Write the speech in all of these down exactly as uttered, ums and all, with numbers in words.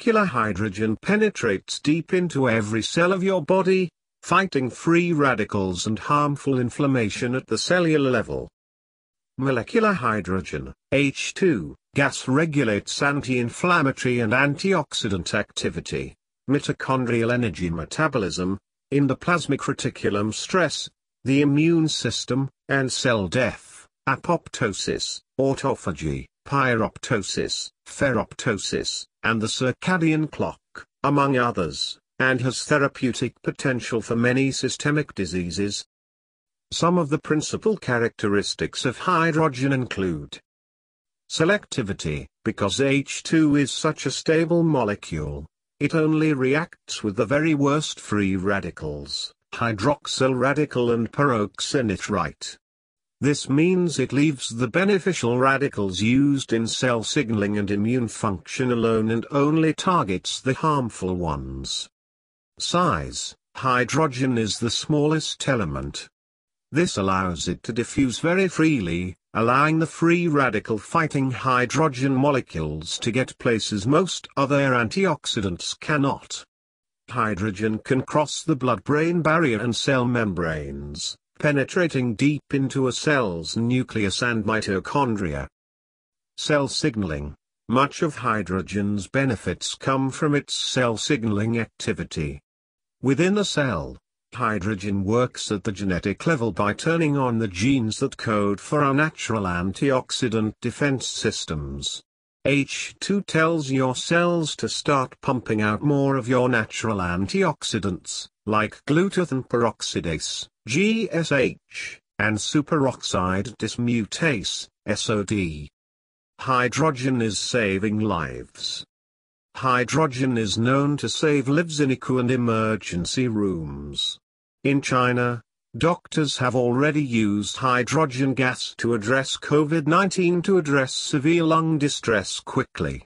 molecular hydrogen penetrates deep into every cell of your body, fighting free radicals and harmful inflammation at the cellular level. Molecular hydrogen, H two, gas regulates anti-inflammatory and antioxidant activity, mitochondrial energy metabolism, endoplasmic reticulum stress, the immune system, and cell death, apoptosis, autophagy, pyroptosis, ferroptosis, and the circadian clock, among others, and has therapeutic potential for many systemic diseases. Some of the principal characteristics of hydrogen include selectivity. Because H two is such a stable molecule, it only reacts with the very worst free radicals, hydroxyl radical and peroxynitrite. This means it leaves the beneficial radicals used in cell signaling and immune function alone and only targets the harmful ones. Size. Hydrogen is the smallest element. This allows it to diffuse very freely, allowing the free radical-fighting hydrogen molecules to get places most other antioxidants cannot. Hydrogen can cross the blood-brain barrier and cell membranes, penetrating deep into a cell's nucleus and mitochondria. Cell signaling. Much of hydrogen's benefits come from its cell signaling activity. Within a cell, hydrogen works at the genetic level by turning on the genes that code for our natural antioxidant defense systems. H two tells your cells to start pumping out more of your natural antioxidants, like glutathione peroxidase, G S H, and superoxide dismutase, S O D. Hydrogen is saving lives. Hydrogen is known to save lives in I C U and emergency rooms. In China, doctors have already used hydrogen gas to address COVID nineteen to address severe lung distress quickly.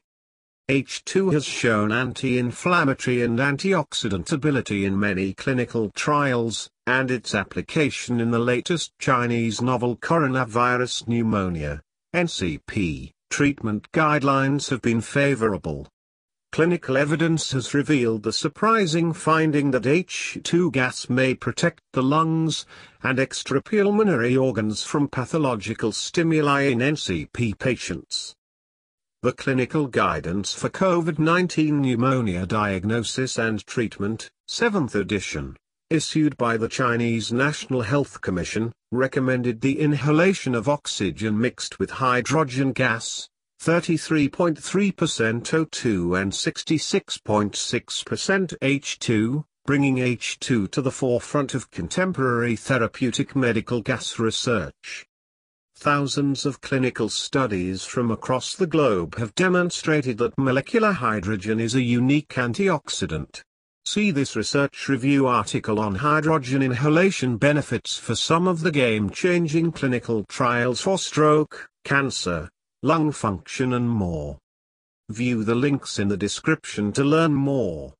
H two has shown anti-inflammatory and antioxidant ability in many clinical trials, and its application in the latest Chinese novel coronavirus pneumonia, N C P, treatment guidelines have been favorable. Clinical evidence has revealed the surprising finding that H two gas may protect the lungs and extrapulmonary organs from pathological stimuli in N C P patients. The Clinical Guidance for COVID nineteen Pneumonia Diagnosis and Treatment, seventh edition, issued by the Chinese National Health Commission, recommended the inhalation of oxygen mixed with hydrogen gas, thirty-three point three percent O two and sixty-six point six percent H two, bringing H two to the forefront of contemporary therapeutic medical gas research. Thousands of clinical studies from across the globe have demonstrated that molecular hydrogen is a unique antioxidant. See this research review article on hydrogen inhalation benefits for some of the game-changing clinical trials for stroke, cancer, lung function and more. View the links in the description to learn more.